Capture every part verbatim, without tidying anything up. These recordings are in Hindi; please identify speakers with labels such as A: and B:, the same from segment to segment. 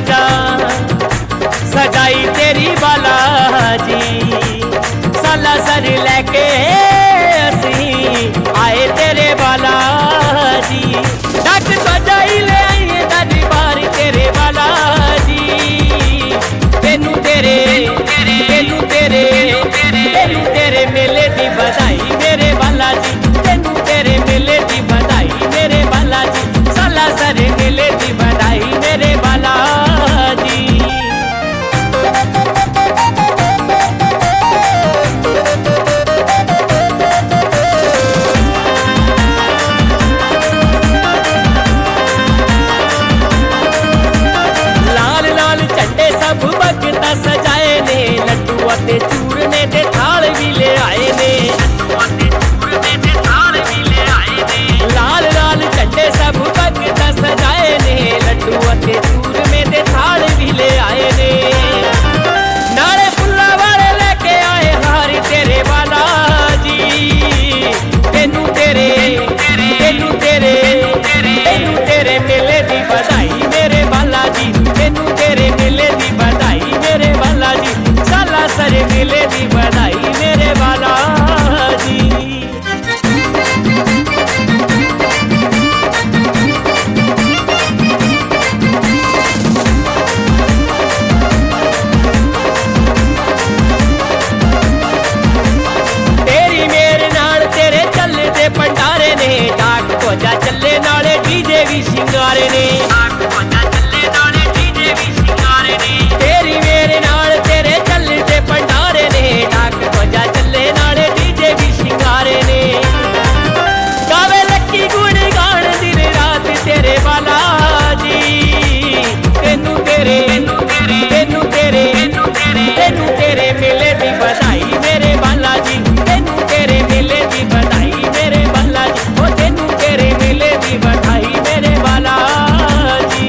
A: सजा सजाई तेरी बाला जी। साला सर लैके असी आए तेरे बाला जी। डक सजाई ले आइए दरबार तेरे बाला जी। तेनू तेरे तेनू तेरे तेनू तेरे मेले दी बधाई मेरे बाला जी। तेनू तेरे मेले दी बधाई मेरे बाला जी। साला सर मेले दी बधाई मेरे बाला जी। लाल लाल झंडे सब भगता सजाए ने। लड्डू ते चूरमे दे थाल भी ले आए ने। लाल लाल झंडे सब भगता सजाए ने। लड्डू ते चूरमे दे थाल भी ले आए ने। नाले फुल्ला वाले लेके आए हारी तेरे बाला जी। तेनू तेरे तेनू तेरे तेनू तेरे मेले दी बधाई मेरे बाला जी। तेनू तेरे मेले दी बधाई मेरे बाला जी। साला सर मेले दी बधाई मेरे बाला जी। तेरी मेरे नाल तेरे चले दे भंडारे ने। डाक ध्वजा चले नाले डीजे भी शिंगारे ने। तेरी मेरे नाल तेरे चले दे भंडारे ने। डाक ध्वजा चले नाले डीजे भी शिंगारे ने। गावे लक्की गुण गान दिन रात तेरे बाला जी। तेनू तेरे तेनू तेरे तेनू तेरे मेले दी बधाई मेरे बाला जी। तेनू तेरे मेले दी बधाई मेरे बाला जी। ओ तेनू तेरे मेले दी बधाई मेरे बाला जी।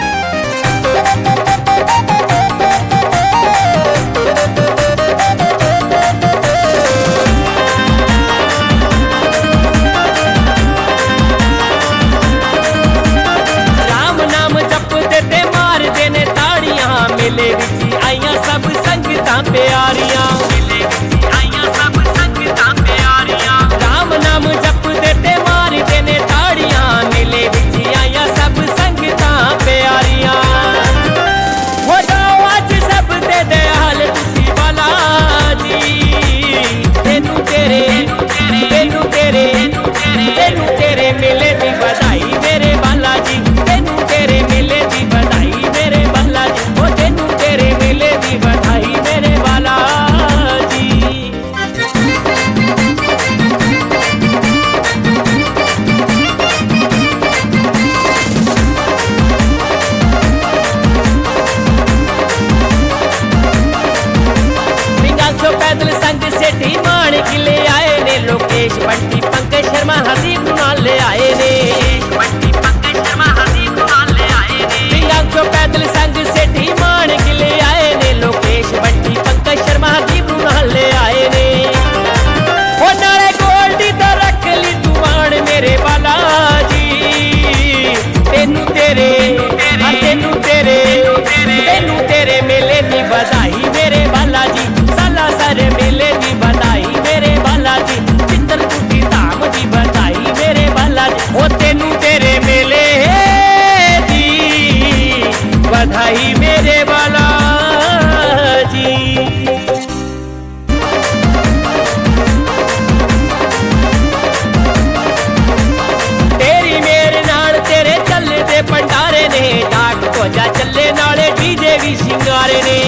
A: राम नाम जप देते मार देने ताड़ियां। मेले विच आईयां सब संगतां प्यारियां। राम नाम जप देते मार देने ताड़ियां। मेले विच आईयां सब संगतां प्यारियां। हो जाओ अज सब दे दयाल तुसी बाला जी। तेनू तेरे तेनू तेरे तेनू तेरे मेले दी बधाई मेरे बाला जी। तेनू तेरे मेले दी बधाई मेरे बाला जी। ओ तेनू तेरे मेले दी बधाई मेरे बाला जी। सौ पैदल संग सेठी मान किले आए ने। लोकेश बंटी पंकज शर्मा हसीब नाल ले आए ने। सौ पैदल संग सेठी मान किले आए ने। लोकेश बंटी पंकज शर्मा हसीब नाल ले आए ने। ओ नाले गोल्डी तो रख ली तू मान मेरे बाला जी। तेनू तेरे तेनू तेरे तेनू तेरे मेले दी बधाई मेरे बाला जी। साला सर मेले दी बधाई मेरे बाला जी। चित्रकूटी धाम दी बधाई मेरे बाला जी। ओ तेनू तेरे मेले दी बधाई मेरे बाला जी। तेरी मेरे नाल तेरे चले दे भंडारे ने। डाक ध्वजा चले नाले डीजे भी शिंगारे ने।